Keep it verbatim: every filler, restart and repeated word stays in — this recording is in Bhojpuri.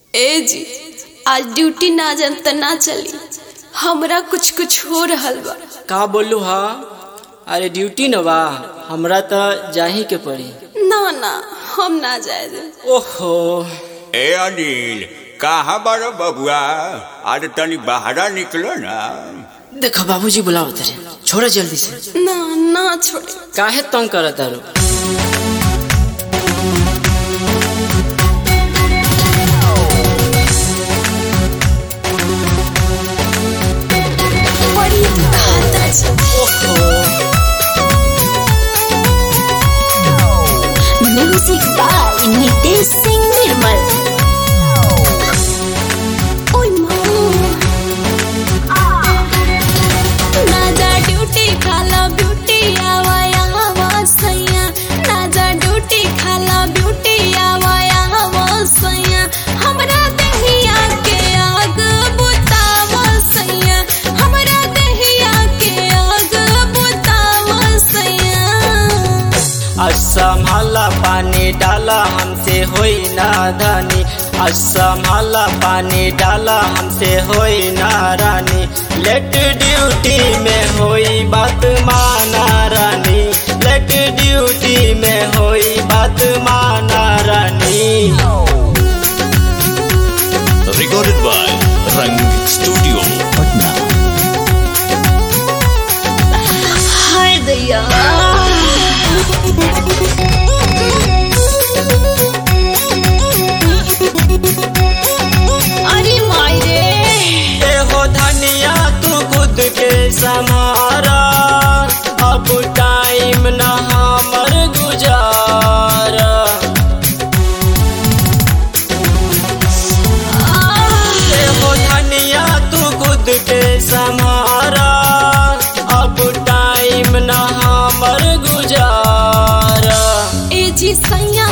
ए जी आज ड्यूटी ना जान त ना चली, हमरा कुछ कुछ हो रहल बा। का बोलू हा? अरे ड्यूटी न बा, हमरा त जाही के पड़ी। ना ना हम ना जाए दे। ओहो ए अनिल कहाँ बारो बबुआ, आज तनी बाहरा निकलो ना। देखो बाबूजी बुलाओ तेरे, छोड़ो जल्दी से। ना ना छोड़े। काहे तंग करत तारो? बड़ी खाता छी। Music by Nitesh Singh Nirmal. ओय मां ना जा ड्यूटी खाला ब्यूटी आवा आवा सैया, ना जा ड्यूटी खाला ब्यूटी आवा आवा सैया, हमरा दहिया के आग बुतावा सैया, हमरा दहिया के आग बुतावा सैया। असमहला पानी डाला हमसे होई नादानी, असमहला पानी डाला हमसे होई नारानी, लेट ड्यूटी में होई बात माना रानी, लेट ड्यूटी में होई बात माना रानी। Recorded by Rang Studio, Patna. हाय दैया अरे माई रे। ए हो धनिया तू खुद के समारा, अब टाइम न हमर गुजारा। ए हो धनिया तू खुद के समारा, अब टाइम न हमर गुजारा। ए जी सैया